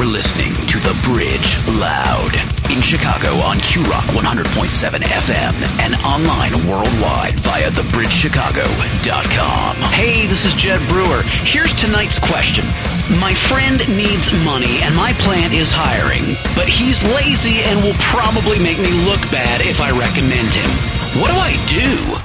listening to The Bridge Loud in Chicago on Q-Rock 100.7 FM and online worldwide via thebridgechicago.com. Hey, this is Jed Brewer. Here's tonight's question. My friend needs money and my plant is hiring, but he's lazy and will probably make me look bad if I recommend him. What do I do?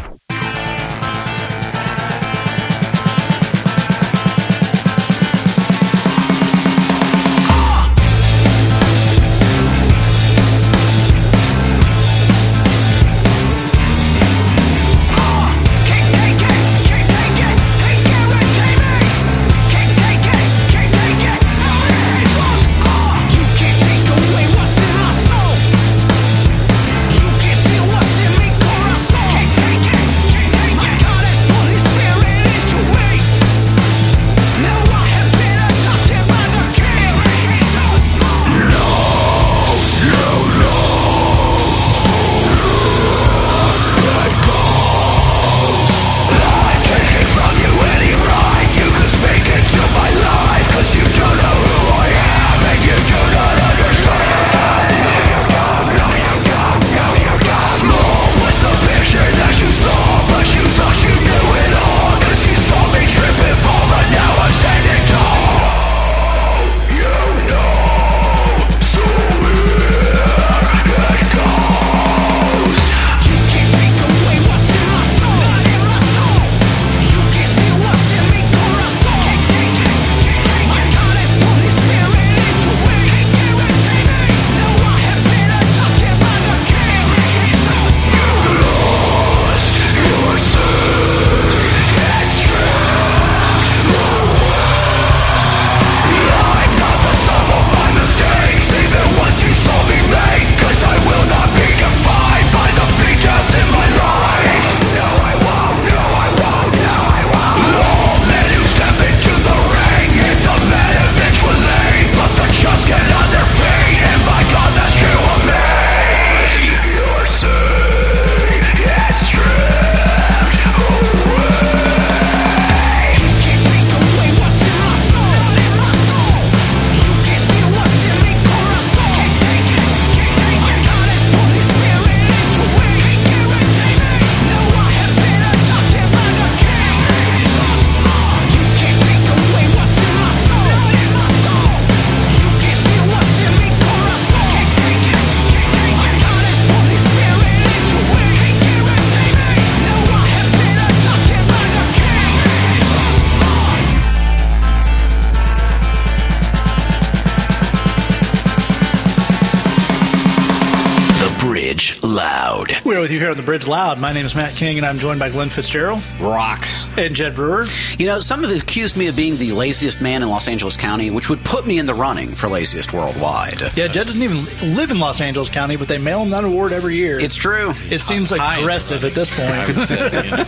We're with you here on The Bridge Loud. My name is Matt King, and I'm joined by Glenn Fitzgerald. Rock. And Jed Brewer. You know, some have accused me of being the laziest man in Los Angeles County, which would put me in the running for laziest worldwide. Yeah, Jed doesn't even live in Los Angeles County, but they mail him that award every year. It's true. It seems like aggressive at this point. I would say, you know.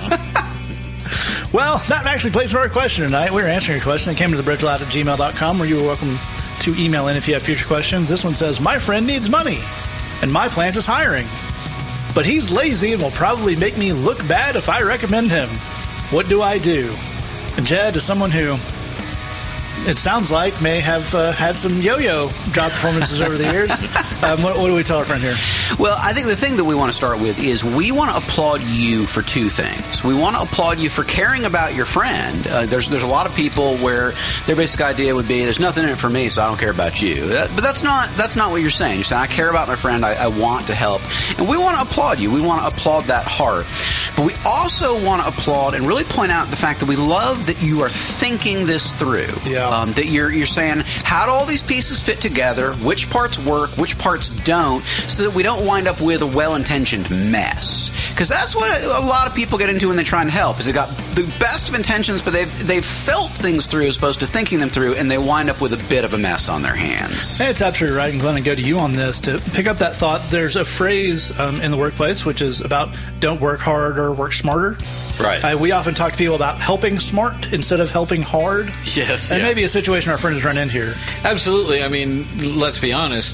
Well, that actually plays for our question tonight. We're answering your question. It came to thebridgeloud@gmail.com, where you were welcome to email in if you have future questions. This one says, my friend needs money, and my plant is hiring. But he's lazy and will probably make me look bad if I recommend him. What do I do? And Jed is someone who, it sounds like, may have had some yo-yo job performances over the years. What do we tell our friend here? Well, I think the thing that we want to start with is we want to applaud you for two things. We want to applaud you for caring about your friend. There's a lot of people where their basic idea would be, there's nothing in it for me, so I don't care about you. But that's not what you're saying. You're saying, I care about my friend, I want to help. And we want to applaud you. We want to applaud that heart. But we also want to applaud and really point out the fact that we love that you are thinking this through. Yeah. That you're saying, how do all these pieces fit together? Which parts work? Which parts don't? So that we don't wind up with a well-intentioned mess. Because that's what a lot of people get into when they try and help. Is they got the best of intentions, but they've felt things through as opposed to thinking them through, and they wind up with a bit of a mess on their hands. Hey, it's absolutely right. And Glenn, I go to you on this to pick up that thought. There's a phrase in the workplace which is about don't work harder, work smarter. Right. We often talk to people about helping smart instead of helping hard. Yes. And maybe a situation our friend has run into here. Absolutely. I mean, let's be honest.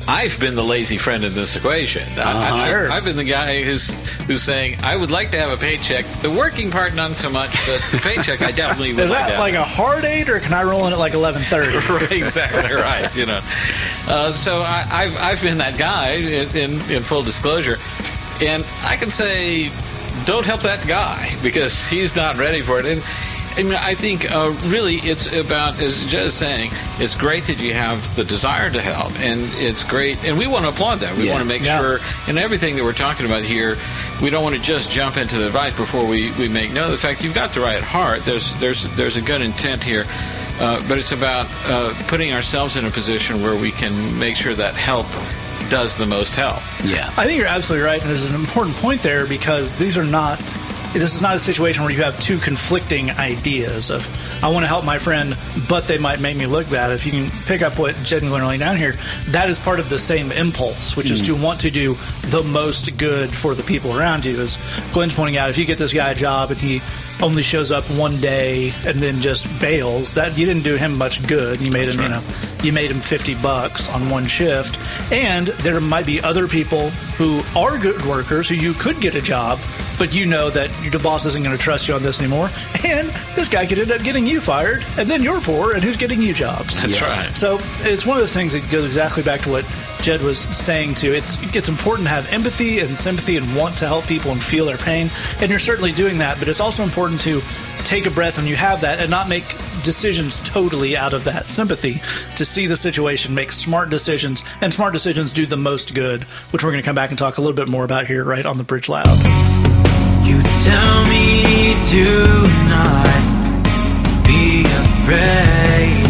I've been the lazy friend in this equation. I've been the guy who's saying, I would like to have a paycheck. The working part, not so much, but the paycheck, I definitely would Is like that to have. like a hard 8, or can I roll in at like 11:30? Right, exactly right. So I've been that guy in full disclosure, and I can say, don't help that guy because he's not ready for it. And I mean, I think really it's about, as Jed is saying, it's great that you have the desire to help, and it's great, and we want to applaud that. We want to make sure in everything that we're talking about here, we don't want to just jump into the advice before we make note of the fact you've got the right heart. There's a good intent here, but it's about putting ourselves in a position where we can make sure that help does the most help. Yeah, I think you're absolutely right, and there's an important point there because this is not a situation where you have two conflicting ideas of, I want to help my friend, but they might make me look bad. If you can pick up what Jed and Glenn are laying down here, that is part of the same impulse, which is to want to do the most good for the people around you. As Glenn's pointing out, if you get this guy a job and he only shows up one day and then just bails, that you didn't do him much good. You made him, you made him $50 on one shift. And there might be other people who are good workers who you could get a job, but you know that your boss isn't going to trust you on this anymore. And this guy could end up getting you fired, and then you're poor, and who's getting you jobs? That's right. So it's one of those things that goes exactly back to what Jed was saying too. It's important to have empathy and sympathy and want to help people and feel their pain, and you're certainly doing that, but it's also important to take a breath when you have that and not make decisions totally out of that sympathy, to see the situation, make smart decisions, and smart decisions do the most good, which we're going to come back and talk a little bit more about here right on the Bridge Loud. You tell me to not be afraid.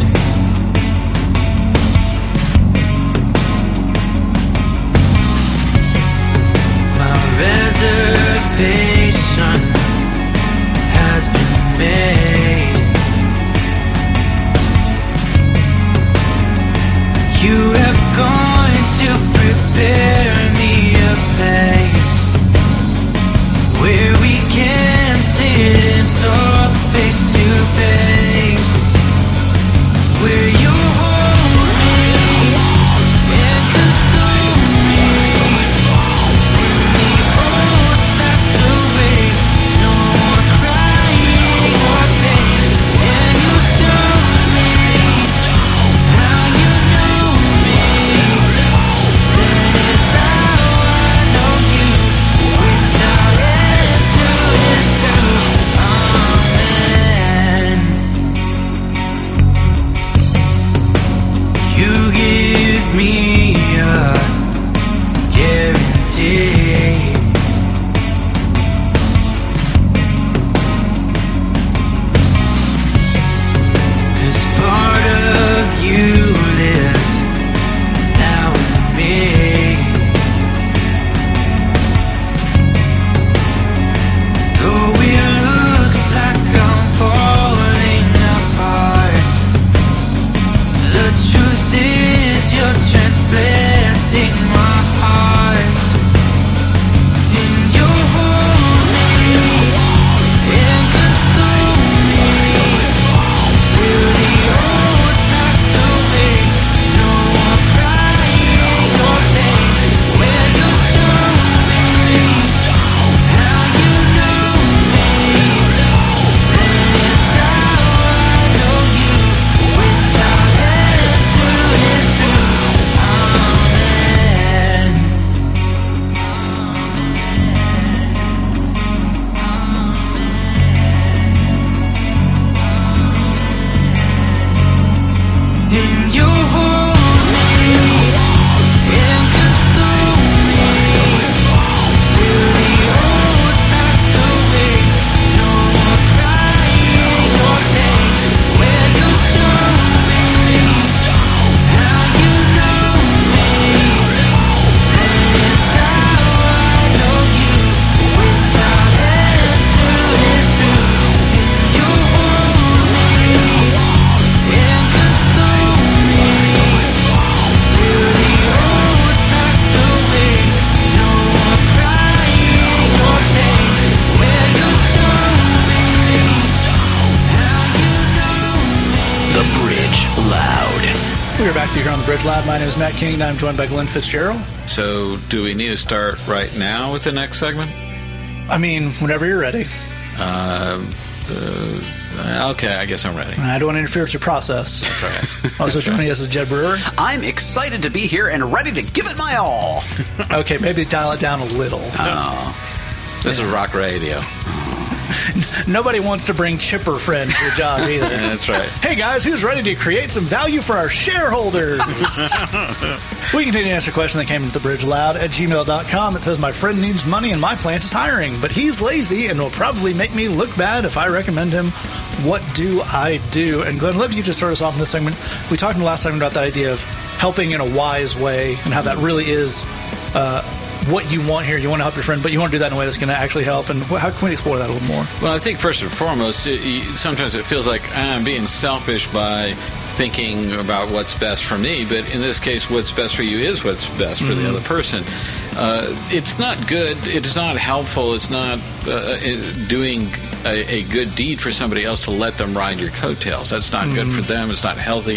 My reservation has been made. You have gone to prepare me a place where we can sit and talk face to face, where you hold me and console me. When the old's passed away, no more crying or pain, and you show me how you know me. Then it's We're back to you here on the Bridge Loud. My name is Matt King, and I'm joined by Glenn Fitzgerald. So, do we need to start right now with the next segment? I mean, whenever you're ready. Okay, I guess I'm ready. I don't want to interfere with your process. That's right. Also joining us is Jed Brewer. I'm excited to be here and ready to give it my all. Okay, maybe dial it down a little. This is rock radio. Nobody wants to bring Chipper Friend to a job either. That's right. Hey guys, who's ready to create some value for our shareholders? We continue to answer a question that came into the Bridge Loud at gmail.com. It says, my friend needs money and my plant is hiring, but he's lazy and will probably make me look bad if I recommend him. What do I do? And Glenn, let you just start us off in this segment. We talked in the last segment about the idea of helping in a wise way and how that really is what you want here. You want to help your friend, but you want to do that in a way that's going to actually help. And how can we explore that a little more? Well, I think first and foremost, sometimes it feels like I'm being selfish by thinking about what's best for me, but in this case, what's best for you is what's best for the other person. It's not good. It's not helpful. It's not doing a good deed for somebody else to let them ride your coattails. That's not good for them. It's not healthy.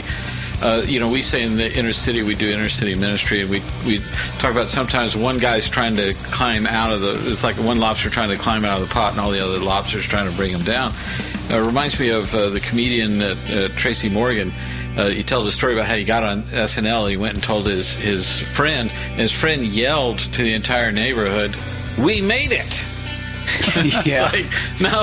We say in the inner city, we do inner city ministry, and we talk about sometimes one guy's trying to climb out of it's like one lobster trying to climb out of the pot and all the other lobsters trying to bring him down. It reminds me of the comedian Tracy Morgan. He tells a story about how he got on SNL. He went and told his friend, and his friend yelled to the entire neighborhood, "We made it!" Yeah. Like, no,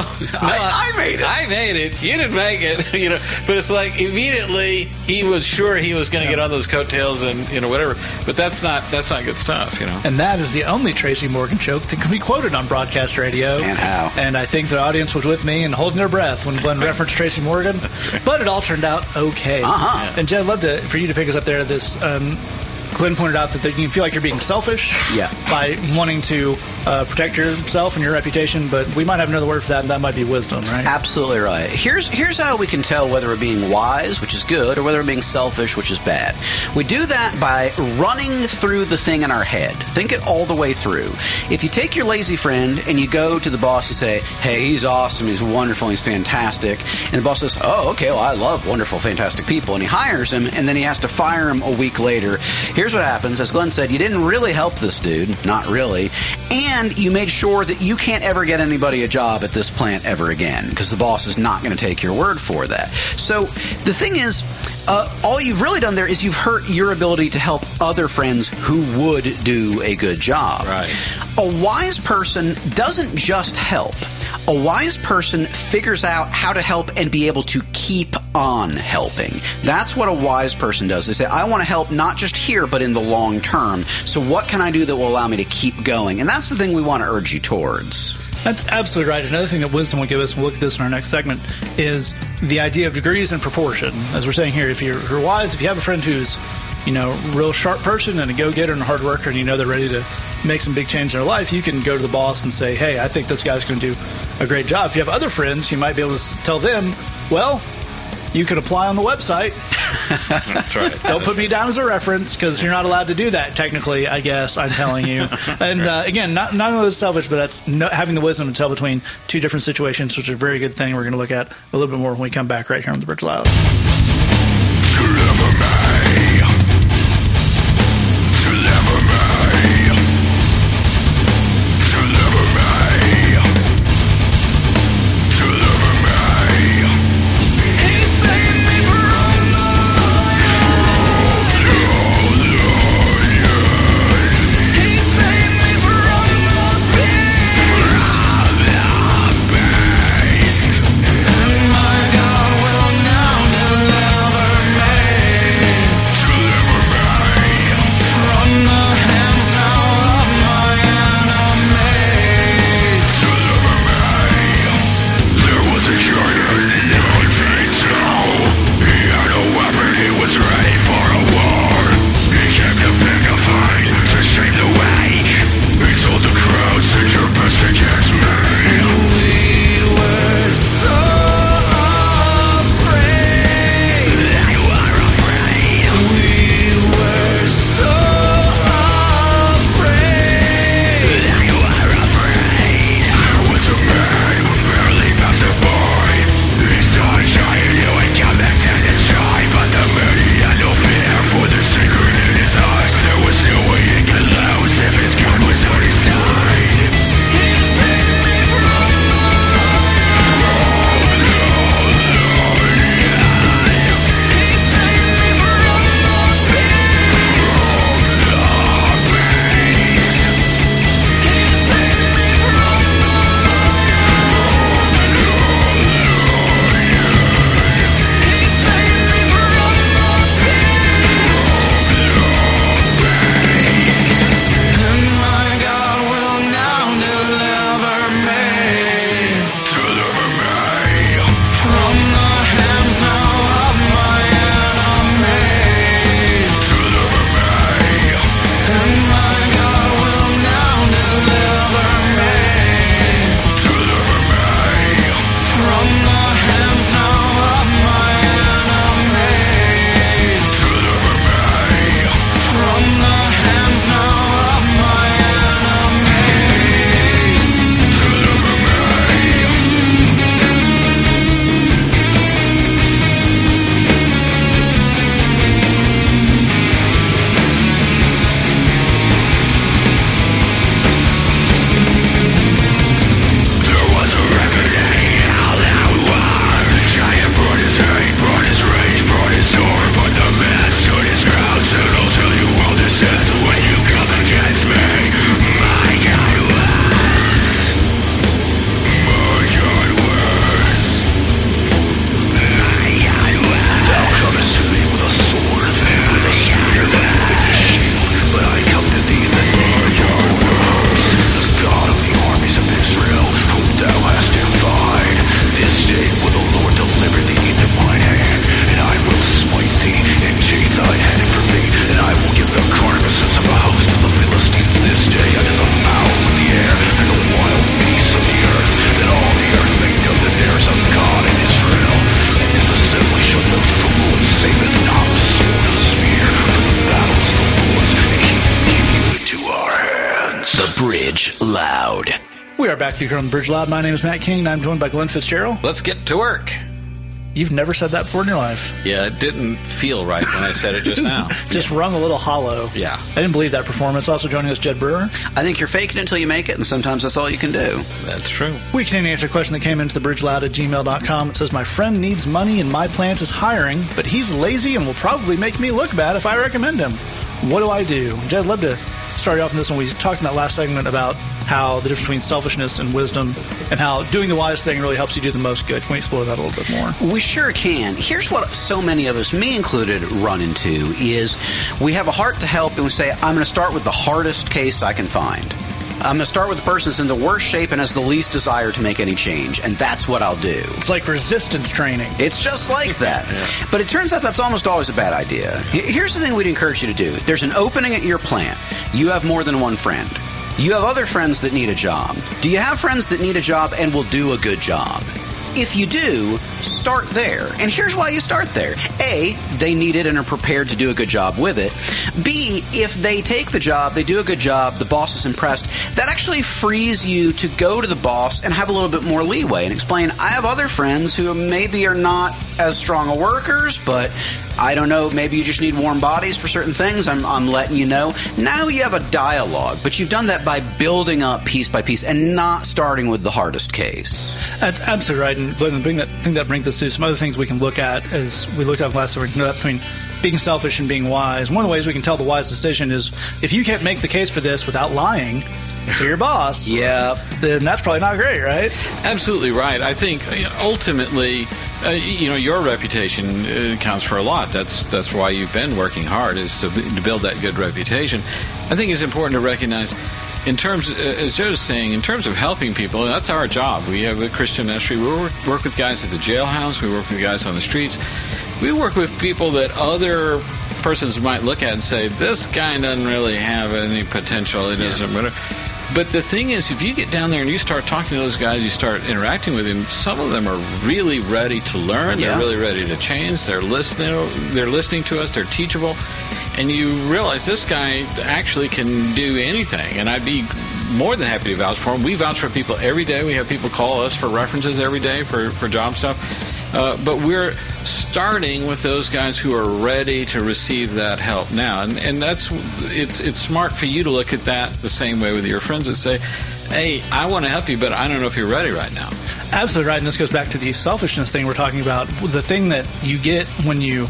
I made it. I made it. You didn't make it. But it's like immediately he was sure he was going to get on those coattails and whatever. But that's not good stuff. And that is the only Tracy Morgan joke that can be quoted on broadcast radio. And how? And I think the audience was with me and holding their breath when Glenn referenced Tracy Morgan. Right. But it all turned out okay. Uh-huh. And Jed, I'd love for you to pick us up there. This Glenn pointed out that you can feel like you're being selfish by wanting to protect yourself and your reputation, but we might have another word for that, and that might be wisdom, right? Absolutely right. Here's how we can tell whether we're being wise, which is good, or whether we're being selfish, which is bad. We do that by running through the thing in our head. Think it all the way through. If you take your lazy friend and you go to the boss and say, hey, he's awesome, he's wonderful, he's fantastic, and the boss says, oh, okay, well, I love wonderful, fantastic people, and he hires him, and then he has to fire him a week later. Here's what happens. As Glenn said, you didn't really help this dude. Not really. And you made sure that you can't ever get anybody a job at this plant ever again because the boss is not going to take your word for that. So the thing is, all you've really done there is you've hurt your ability to help other friends who would do a good job. Right. A wise person doesn't just help. A wise person figures out how to help and be able to keep on helping. That's what a wise person does. They say, I want to help not just here, but in the long term. So what can I do that will allow me to keep going? And that's the thing we want to urge you towards. That's absolutely right. Another thing that wisdom will give us, we'll look at this in our next segment, is the idea of degrees and proportion. As we're saying here, if you're wise, if you have a friend who's, real sharp person and a go-getter and a hard worker, and they're ready to make some big change in their life, you can go to the boss and say, hey, I think this guy's going to do a great job. If you have other friends, you might be able to tell them, well, you can apply on the website. That's right. Don't put me down as a reference because you're not allowed to do that technically, I guess, I'm telling you. And again, not only is it selfish, but that's having the wisdom to tell between two different situations, which is a very good thing. We're going to look at a little bit more when we come back right here on the Bridge Loud. Loud. We are back here on the Bridge Loud. My name is Matt King, and I'm joined by Glenn Fitzgerald. Let's get to work. You've never said that before in your life. Yeah, it didn't feel right when I said it just now. Just rung a little hollow. Yeah. I didn't believe that performance. Also joining us, Jed Brewer. I think you're faking it until you make it, and sometimes that's all you can do. That's true. We can answer a question that came into the bridgeloud@gmail.com. It says, my friend needs money and my plant is hiring, but he's lazy and will probably make me look bad if I recommend him. What do I do? Jed, I'd love to start off in this one. We talked in that last segment about how the difference between selfishness and wisdom and how doing the wise thing really helps you do the most good. Can we explore that a little bit more? We sure can. Here's what so many of us, me included, run into is we have a heart to help and we say, I'm going to start with the hardest case I can find. I'm going to start with the person that's in the worst shape and has the least desire to make any change, and that's what I'll do. It's like resistance training. It's just like that. Yeah. But it turns out that's almost always a bad idea. Here's the thing we'd encourage you to do. There's an opening at your plant. You have more than one friend. You have other friends that need a job. Do you have friends that need a job and will do a good job? If you do, start there. And here's why you start there. A, they need it and are prepared to do a good job with it. B, if they take the job, they do a good job, the boss is impressed, that actually frees you to go to the boss and have a little bit more leeway and explain, I have other friends who maybe are not as strong a workers, but I don't know, maybe you just need warm bodies for certain things. I'm letting you know. Now you have a dialogue, but you've done that by building up piece by piece and not starting with the hardest case. That's absolutely right. And Glenn, I think that brings us to some other things we can look at as we looked at last week, between being selfish and being wise. One of the ways we can tell the wise decision is if you can't make the case for this without lying to your boss, then that's probably not great, right? Absolutely right. I think ultimately, your reputation counts for a lot. That's why you've been working hard, is to build that good reputation. I think it's important to recognize, in terms, as Joe's saying, in terms of helping people, that's our job. We have a Christian ministry. We work with guys at the jailhouse. We work with guys on the streets. We work with people that other persons might look at and say, this guy doesn't really have any potential. It isn't whatever. But the thing is, if you get down there and you start talking to those guys, you start interacting with them, some of them are really ready to learn. They're really ready to change. They're listening to us. They're teachable. And you realize this guy actually can do anything. And I'd be more than happy to vouch for him. We vouch for people every day. We have people call us for references every day for job stuff. But we're starting with those guys who are ready to receive that help now. And it's smart for you to look at that the same way with your friends that say, hey, I want to help you, but I don't know if you're ready right now. Absolutely right. And this goes back to the selfishness thing we're talking about. The thing that you get when you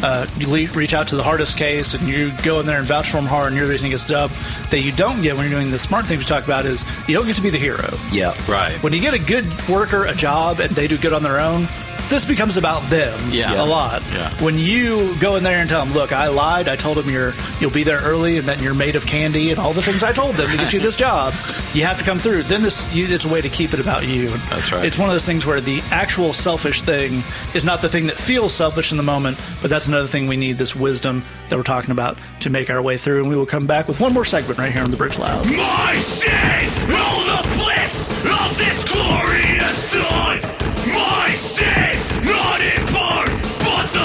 reach out to the hardest case and you go in there and vouch for them hard and you're the reason he gets the job, that you don't get when you're doing the smart things we talk about is you don't get to be the hero. Yeah, right. When you get a good worker a job and they do good on their own, this becomes about them a lot. Yeah. When you go in there and tell them, look, I lied. I told them you'll be there early and that you're made of candy and all the things I told them to get you this job. You have to come through. Then it's a way to keep it about you. That's right. It's one of those things where the actual selfish thing is not the thing that feels selfish in the moment, but that's another thing we need, this wisdom that we're talking about to make our way through. And we will come back with one more segment right here on the Bridge Loud. My sin, all the bliss of this glorious dawn. My sin, not in part, but the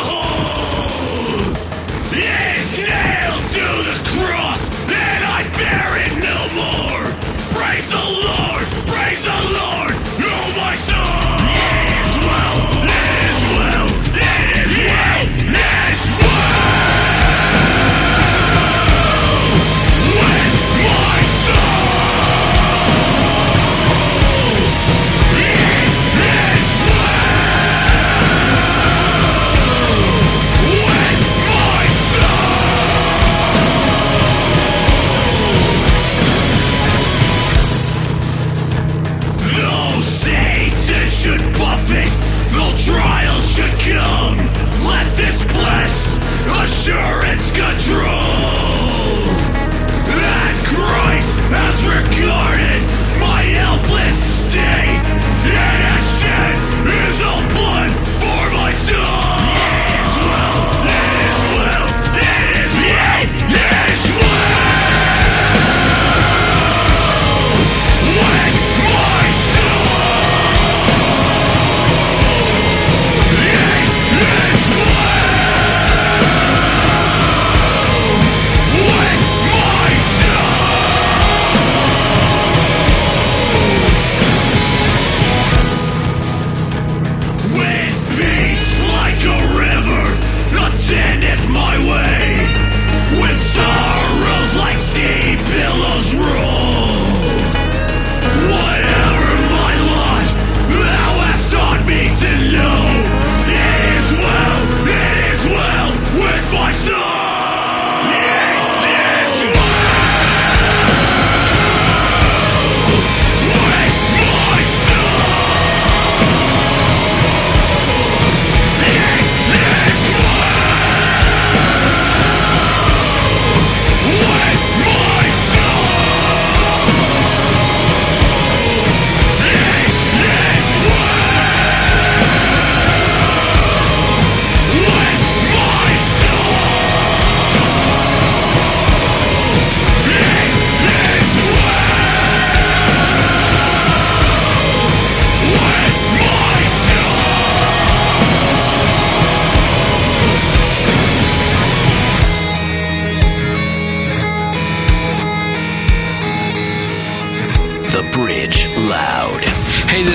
whole, is nailed to the cross, and I bear it no more. Praise the Lord, oh my soul. It is well, it is well, it is well, it is well with my soul. Should buffet, though trials should come. Let this bless assurance control. That Christ has regarded my helpless state, and has shed his own blood for my soul. It is well, it is well, it is well, it is well with my soul.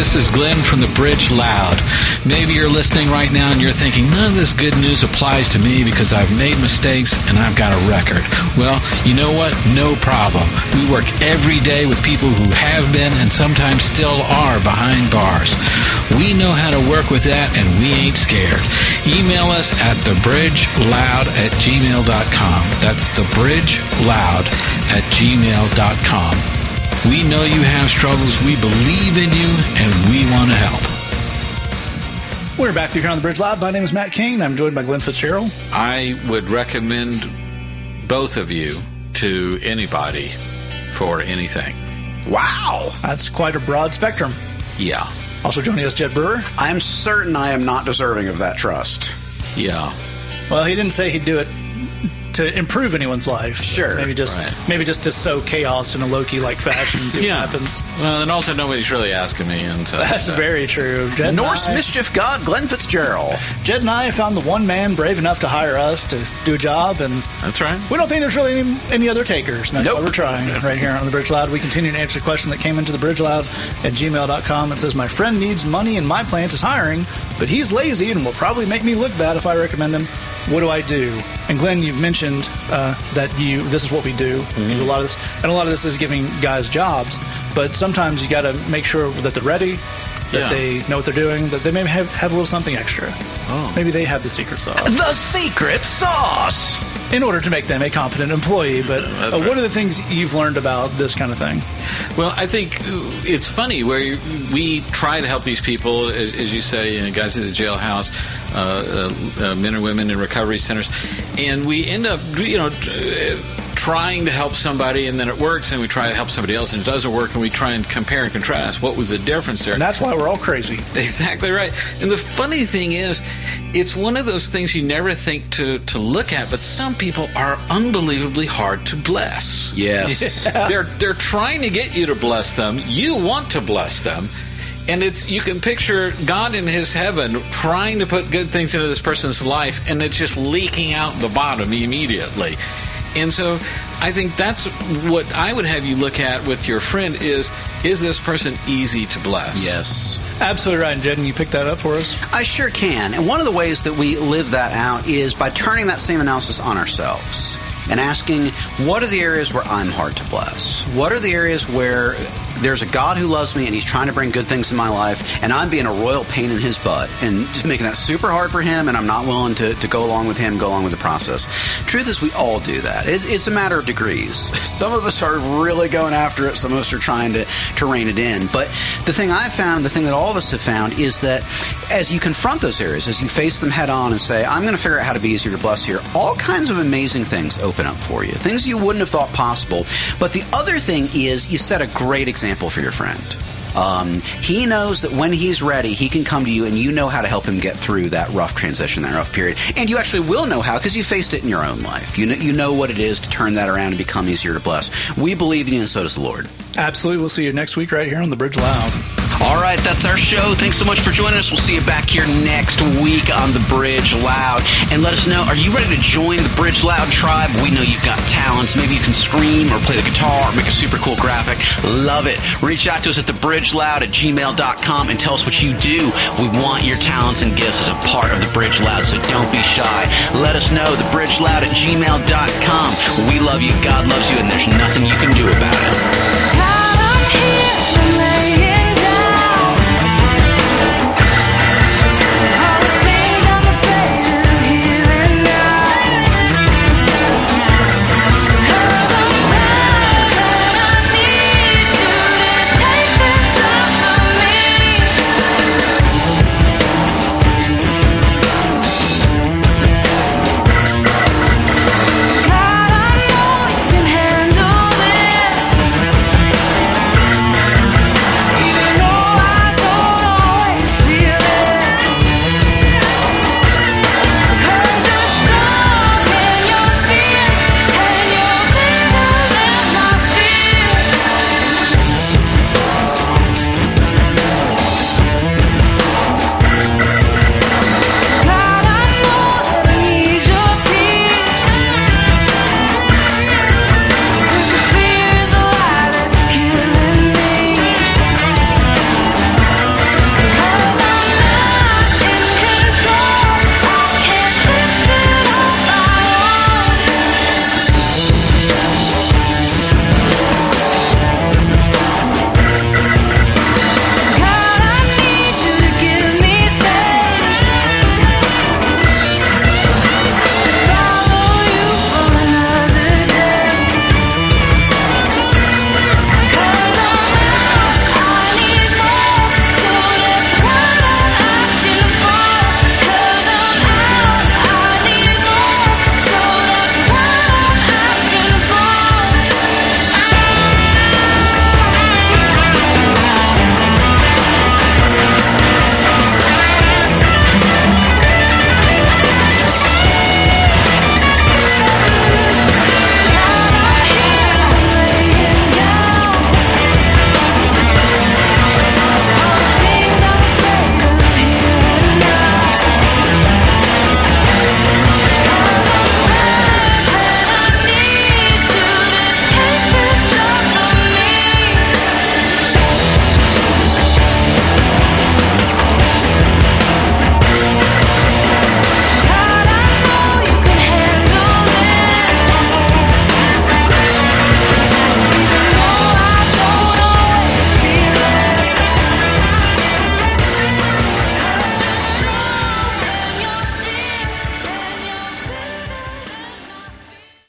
this is Glenn from the Bridge Loud. Maybe you're listening right now and you're thinking, none of this good news applies to me because I've made mistakes and I've got a record. Well, you know what? No problem. We work every day with people who have been and sometimes still are behind bars. We know how to work with that and we ain't scared. Email us at thebridgeloud@gmail.com. That's thebridgeloud@gmail.com. We know you have struggles. We believe in you, and we want to help. We're back here on the Bridge Loud. My name is Matt King, and I'm joined by Glenn Fitzgerald. I would recommend both of you to anybody for anything. Wow. That's quite a broad spectrum. Yeah. Also joining us, Jed Brewer. I'm certain I am not deserving of that trust. Yeah. Well, he didn't say he'd do it to improve anyone's life. Sure. Maybe just to sow chaos in a Loki-like fashion. See what happens. Well, and also nobody's really asking me. And so, That's very true. Jed Norse mischief god Glenn Fitzgerald. Jed and I found the one man brave enough to hire us to do a job, and that's right. we don't think there's really any other takers. And that's Nope. why we're trying right here on the Bridge Loud. We continue to answer the question that came into the bridgeloud@gmail.com. It says, my friend needs money and my plant is hiring, but he's lazy and will probably make me look bad if I recommend him. What do I do? And Glenn, you mentioned that this is what we do. We do a lot of this, and a lot of this is giving guys jobs. But sometimes you got to make sure that they're ready, that they know what they're doing, that they maybe have a little something extra. Oh. Maybe they have the secret sauce. The secret sauce! In order to make them a competent employee. But what are the things you've learned about this kind of thing? Well, I think it's funny where we try to help these people, as you say, guys in the jailhouse, men and women in recovery centers, and we end up, trying to help somebody, and then it works, and we try to help somebody else, and it doesn't work, and we try and compare and contrast. What was the difference there? And that's why we're all crazy. Exactly right. And the funny thing is, it's one of those things you never think to look at, but some people are unbelievably hard to bless. Yes. Yeah. They're trying to get you to bless them. You want to bless them. And you can picture God in his heaven trying to put good things into this person's life, and it's just leaking out the bottom immediately. And so I think that's what I would have you look at with your friend is this person easy to bless? Yes. Absolutely right. And Jed, you pick that up for us? I sure can. And one of the ways that we live that out is by turning that same analysis on ourselves and asking, what are the areas where I'm hard to bless? What are the areas where there's a God who loves me and he's trying to bring good things in my life, and I'm being a royal pain in his butt and just making that super hard for him, and I'm not willing to go along with him, go along with the process. Truth is, we all do that. It's a matter of degrees. Some of us are really going after it. Some of us are trying to rein it in. But the thing I've found, the thing that all of us have found, is that as you confront those areas, as you face them head on and say, I'm going to figure out how to be easier to bless here, all kinds of amazing things open up for you. Things you wouldn't have thought possible. But the other thing is you set a great example for your friend. He knows that when he's ready, he can come to you and you know how to help him get through that rough transition, that rough period. And you actually will know how because you faced it in your own life. You know what it is to turn that around and become easier to bless. We believe in you, and so does the Lord. Absolutely. We'll see you next week right here on the Bridge Loud. All right, that's our show. Thanks so much for joining us. We'll see you back here next week on the Bridge Loud. And let us know, are you ready to join the Bridge Loud tribe? We know you've got talents. Maybe you can scream or play the guitar or make a super cool graphic. Love it. Reach out to us at thebridgeloud@gmail.com and tell us what you do. We want your talents and gifts as a part of the Bridge Loud, so don't be shy. Let us know, thebridgeloud@gmail.com. We love you, God loves you, and there's nothing you can do about it.